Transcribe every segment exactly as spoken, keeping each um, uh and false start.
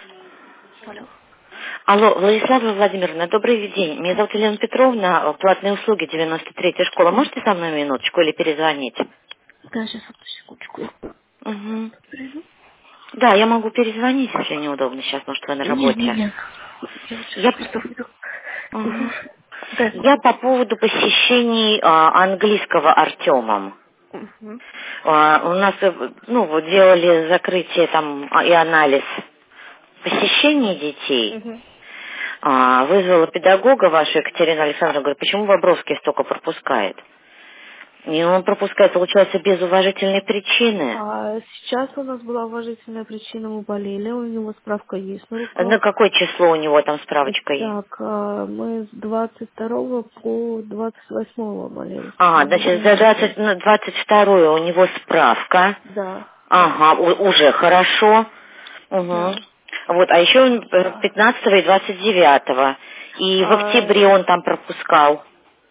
Алло. Алло, Владислава Владимировна, добрый день. Меня зовут Елена Петровна, платные услуги, девяносто третья школа. Можете со мной минуточку или перезвонить? Да, сейчас одну секундочку. Угу. Приду? Да, я могу перезвонить, если неудобно сейчас, может, вы на Нет, нет, работе. нет. Я вот сейчас Я, просто выйду. Угу. Мгм. Да. я по поводу посещений а, английского Артемом. Угу. А, у нас, э, ну, вот делали закрытие там а, и анализ посещений детей. Угу. А, вызвала педагога ваша Екатерина Александровна, говорит, почему Бобровский столько пропускает? И он пропускает, получается, без уважительной причины. А сейчас у нас была уважительная причина, мы болели, у него справка есть на На руках. какое число у него там справочка есть? Так, а, мы с двадцать второго по двадцать восьмого болели. А, Там значит, неделю за болели. двадцать, на двадцать второе у него справка. Да, Ага, у- уже хорошо. Угу. да. Вот, а еще он пятнадцатого и двадцать девятого. И в октябре А, он там пропускал.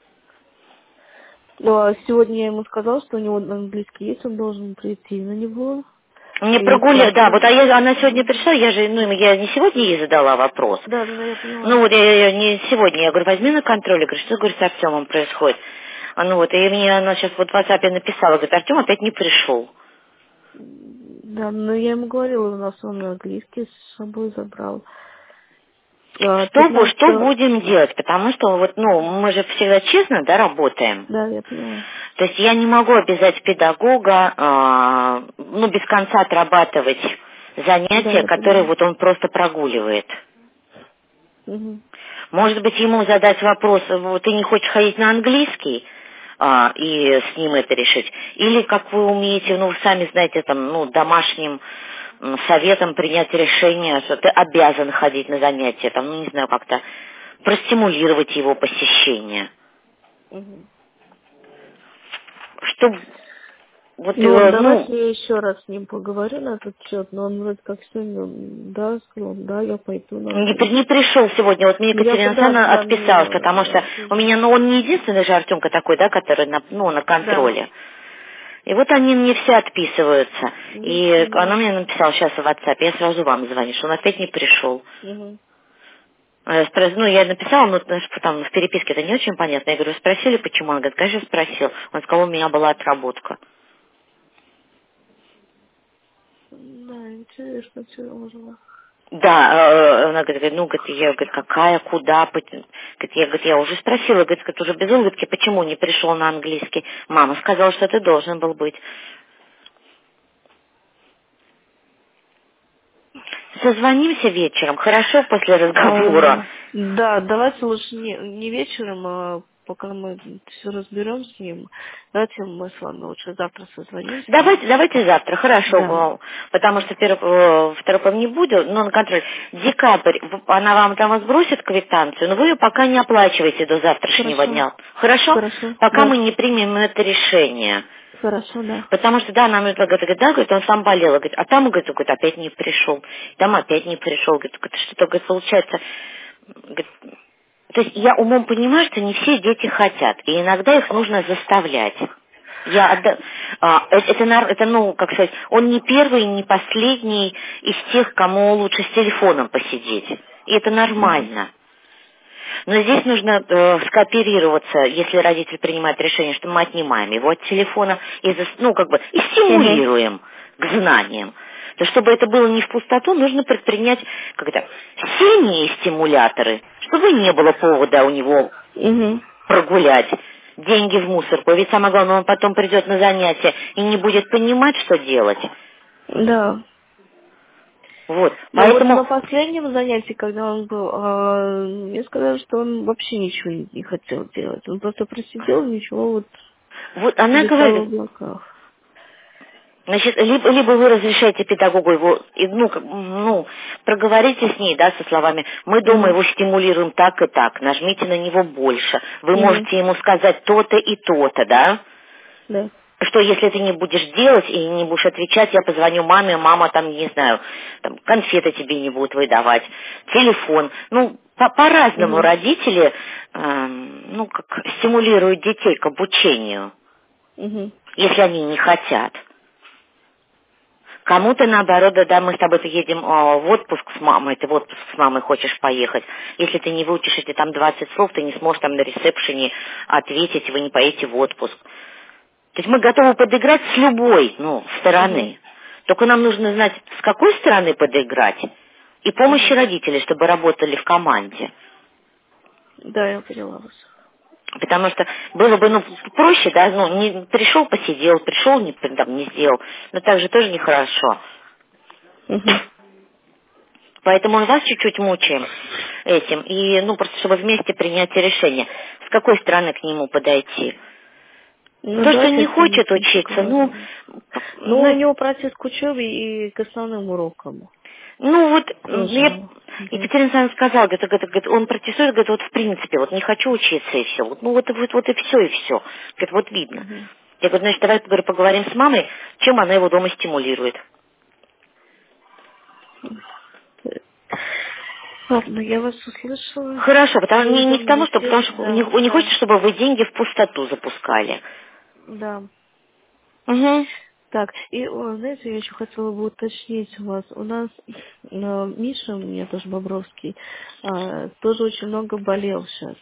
ну, а сегодня я ему сказала, что у него английский есть, он должен прийти на него. Мне И прогуляли, да, справку. вот, а я, она сегодня Мгм. пришла, я же, ну, я не сегодня ей задала вопрос. Да, да, да, я Ну, поняла. вот я, я не сегодня, я говорю, возьми на контроль, я говорю, что, говорю, с Артемом происходит? А ну вот, и мне она сейчас вот в WhatsApp написала, говорит, Артем опять не пришел. Да, но я ему говорила, у нас он английский с собой забрал. А, Что, бу- что пятнадцатого. будем делать? Потому что вот, ну, мы же всегда честно, да, работаем. Да, я поняла. То есть я не могу обязать педагога, а, ну, без конца отрабатывать Да, занятия, я которые поняла. вот он просто прогуливает. Угу. Может быть, ему задать вопрос, вот ты не хочешь ходить на английский, а, и с ним это решить? Или, как вы умеете, ну, вы сами знаете, там, ну, домашним м, советом принять решение, что ты обязан ходить на занятия, там, ну, не знаю, как-то простимулировать его посещение. Угу. Что, вот, Ну, э, ну, давайте я еще раз с ним поговорю на этот счет, но он вроде как сегодня, да, сказал, да, я пойду на не, при- не английский. пришел сегодня. Вот мне Ну, я Екатерина бы, да, с Александровна отписалась, вами потому что э, у свяжусь. меня, ну, он не единственный же Артемка такой, да, который на, ну, на Да. контроле. И вот они мне все отписываются. Ну, И она да. мне написала сейчас в WhatsApp, я сразу вам звоню, что он опять не пришел. Угу. А я спро- Ну, я написала, но знаешь, там в переписке это не очень понятно. Я говорю, спросили, почему? Он говорит, конечно, спросил. Он сказал, у меня была отработка. Да, интересно, серьезно. Да, э, она говорит, ну, говорит, я, говорит, какая, куда, пот- говорит, я, говорит, я уже спросила, говорит, говорит, уже без улыбки, почему не пришел на английский. Мама сказала, что ты должен был быть. Созвонимся вечером, хорошо, после разговора. А, да, давайте лучше не, не вечером, а пока мы все разберем с ним. Давайте мы с вами лучше завтра созвонимся. Давайте, давайте завтра, хорошо, Да. э, потому что первого, второго не буду, но на контроль. Декабрь, в- она вам там сбросит квитанцию, но вы ее пока не оплачиваете до завтрашнего Хорошо. дня. Хорошо? Хорошо. Пока мы Да. не примем это решение. Хорошо, да. Потому что, да, нам это говорит, говорит, да, говорит, он сам болел, говорит, а там, говорит, говорит, опять не пришел, там опять не пришел, говорит, говорит, что-то, говорит, получается, говорит, то есть я умом понимаю, что не все дети хотят, и иногда их нужно заставлять. Я отда- а, это, это, нар- это, ну, как сказать, он не первый, не последний из тех, кому лучше с телефоном посидеть. И это Угу. нормально. Но здесь нужно э, скооперироваться, если родитель принимает решение, что мы отнимаем его от телефона и, зас- ну, как бы, и Угу. стимулируем к знаниям. То чтобы это было не в пустоту, нужно предпринять как это, сильные стимуляторы, чтобы не было повода у него Угу. прогулять, деньги в мусорку. Ведь самое главное, он потом придет на занятия и не будет понимать, что делать. Да. Вот, Но вот на поэтому, последнем занятии, когда он был, а, мне сказали, что он вообще ничего не, не хотел делать. Он просто просидел, ничего вот вот она летал в говорит, облаках. значит, либо, либо вы разрешаете педагогу его, и, ну, как, ну, проговорите с ней, да, со словами, мы дома Угу. его стимулируем так и так, нажмите на него больше, вы Угу. можете ему сказать то-то и то-то, да, Да. что если ты не будешь делать и не будешь отвечать, я позвоню маме, мама там, не знаю, там, конфеты тебе не будут выдавать, телефон. Ну, по- по-разному Угу. родители, эм, ну, как стимулируют детей к обучению, Угу. если они не хотят. Кому-то наоборот, да, да, мы с тобой едем а, в отпуск с мамой, ты в отпуск с мамой хочешь поехать. Если ты не выучишь эти там двадцать слов, ты не сможешь там на ресепшене ответить, вы не поедете в отпуск. То есть мы готовы подыграть с любой, ну, стороны. Угу. Только нам нужно знать, с какой стороны подыграть, и помощи Угу. родителей, чтобы работали в команде. Да, я поняла вас. Потому что было бы, ну, проще, да, ну, не, пришел, посидел, пришел, не, там, не сделал. Но так же тоже нехорошо. Угу. Поэтому мы вас чуть-чуть мучаем этим. И, ну, просто чтобы вместе принять решение, с какой стороны к нему подойти. Ну, То, что давайте не с ним хочет учиться, ну, поговорим. Ну, у знаете, него процесс к учебе и к основным урокам. ну вот, м, я, Тоже. Да. Екатерина Александровна сказала, говорит, говорит, говорит, он протестует, говорит, вот в принципе, вот не хочу учиться и все. Вот, ну вот, вот, вот и все, и все. Говорит, вот видно. Угу. Я говорю, значит, давай говорю, поговорим с мамой, чем она его дома стимулирует. Ладно, я вас услышала. Хорошо, потому не, не Передам потому, что, потому детей. что не, Да, не да, хочется, чтобы вы деньги в пустоту запускали. да. Угу. Так, и, о, знаете, я еще хотела бы уточнить у вас. У нас э, Миша, у меня тоже Бобровский, а, тоже очень много болел сейчас.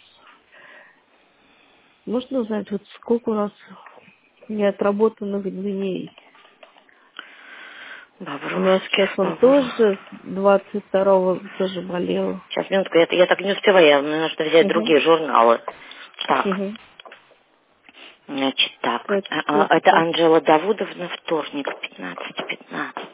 Можно узнать, вот сколько у нас неотработанных дней? У нас сейчас Бобровский, он Бобровский. тоже двадцать второго тоже болел. Сейчас, минутку, я, я так не успеваю, я, мне нужно взять Угу. другие журналы. Так, Угу. значит, так, Это а, а, сколько это там? Анжела Давудовна, вторник, пятнадцать пятнадцать.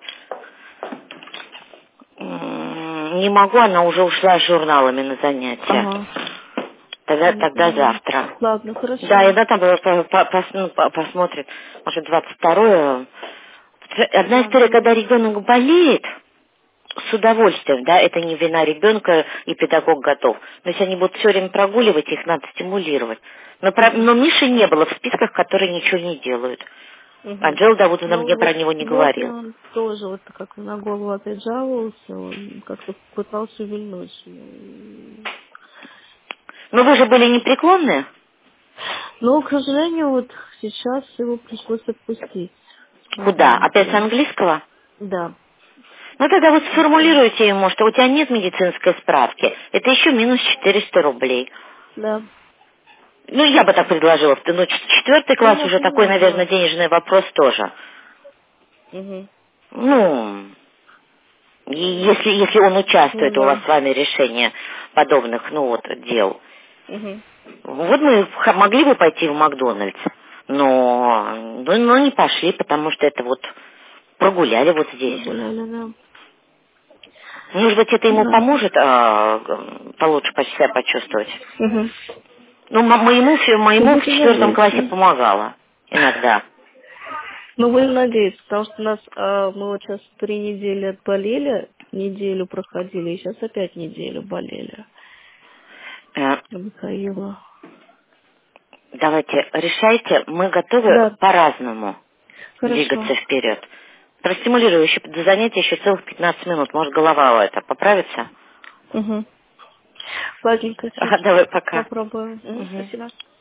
М, Не могу, она уже ушла с журналами на занятия. Ага. Тогда, Не тогда поняла. завтра. Ладно, Да, и хорошо. она там по- по- по- пос- ну, по- посмотрит, может, двадцать второе. Одна история, Ладно. когда ребенок болеет, с удовольствием, да, это не вина ребенка, и педагог готов. Но если они будут все время прогуливать, их надо стимулировать. Но, про- Угу. но Миши не было в списках, которые ничего не делают. Угу. Анжела Давудовна мне Ну про вот него не сегодня говорила. он тоже вот как на голову опять жаловался, он как-то пытался увильнуть. Ну, Но вы же были непреклонны? Но, к сожалению, вот сейчас его пришлось отпустить. На Куда? самом Опять с деле. английского? Да. Ну тогда вот Это- сформулируйте ему, что у тебя нет медицинской справки. Это еще минус четыреста рублей. Да. Ну, я бы так предложила. Ну, ч- четвертый Ну, класс я уже такой, поняла наверное, вас. денежный вопрос тоже. Угу. Ну, и если, если он Ну участвует у вас да. с вами в решении подобных, ну вот, дел. Угу. Вот мы х- могли бы пойти в Макдональдс, но, но, но не пошли, потому что это вот прогуляли вот здесь. Прогуляли, да. Может быть, это ему Да. поможет а, г- получше по- себя почувствовать. Угу. Ну, мо- моему, фи- Ну, моему в будем четвертом классе надеяться. помогало иногда. Ну, будем надеяться, потому что у нас а, мы вот сейчас три недели отболели, неделю проходили, и сейчас опять неделю болели. Э, Михаила. Давайте, решайте, мы готовы Да, по-разному хорошо. двигаться вперед. Простимулирую еще до занятия еще целых пятнадцать минут. Может, голова это поправится? Угу. Ладненько, сейчас Ага, давай, пока. попробуем. Мгм, Мгм. спасибо.